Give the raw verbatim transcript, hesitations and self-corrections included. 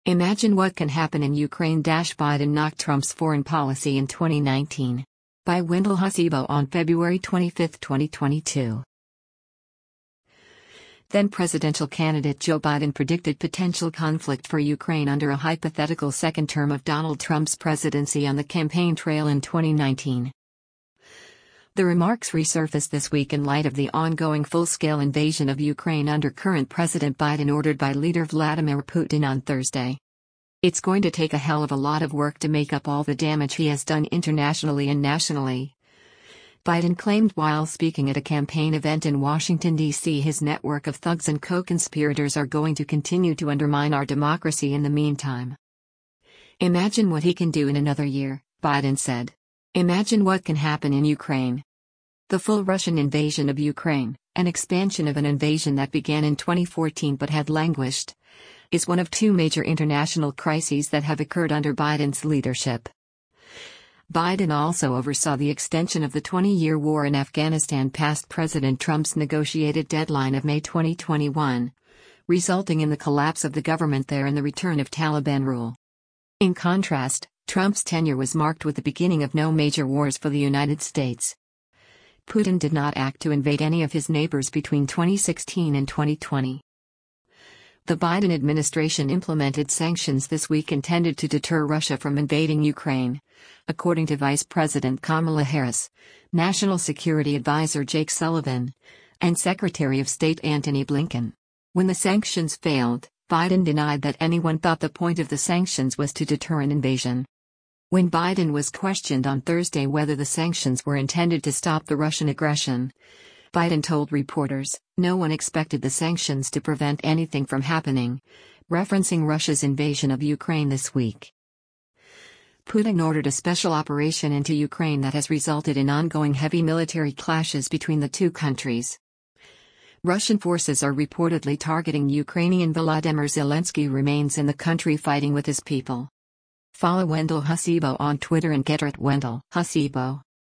Imagine what can happen in Ukraine. Biden knocked Trump's foreign policy in twenty nineteen. By Wendell Hasibo on February twenty-fifth, twenty twenty-two. Then presidential candidate Joe Biden predicted potential conflict for Ukraine under a hypothetical second term of Donald Trump's presidency on the campaign trail in twenty nineteen. The remarks resurfaced this week in light of the ongoing full-scale invasion of Ukraine under current President Biden ordered by leader Vladimir Putin on Thursday. It's going to take a hell of a lot of work to make up all the damage he has done internationally and nationally, Biden claimed while speaking at a campaign event in Washington, D C His network of thugs and co-conspirators are going to continue to undermine our democracy in the meantime. Imagine what he can do in another year, Biden said. Imagine what can happen in Ukraine. The full Russian invasion of Ukraine, an expansion of an invasion that began in twenty fourteen but had languished, is one of two major international crises that have occurred under Biden's leadership. Biden also oversaw the extension of the twenty-year war in Afghanistan past President Trump's negotiated deadline of May twenty twenty-one, resulting in the collapse of the government there and the return of Taliban rule. In contrast, Trump's tenure was marked with the beginning of no major wars for the United States. Putin did not act to invade any of his neighbors between twenty sixteen and twenty twenty. The Biden administration implemented sanctions this week intended to deter Russia from invading Ukraine, according to Vice President Kamala Harris, National Security Advisor Jake Sullivan, and Secretary of State Antony Blinken. When the sanctions failed, Biden denied that anyone thought the point of the sanctions was to deter an invasion. When Biden was questioned on Thursday whether the sanctions were intended to stop the Russian aggression, Biden told reporters, "No one expected the sanctions to prevent anything from happening," referencing Russia's invasion of Ukraine this week. Putin ordered a special operation into Ukraine that has resulted in ongoing heavy military clashes between the two countries. Russian forces are reportedly targeting Ukrainian Volodymyr Zelensky remains in the country fighting with his people. Follow Wendell Hasibo on Twitter and get at Wendell Hasibo.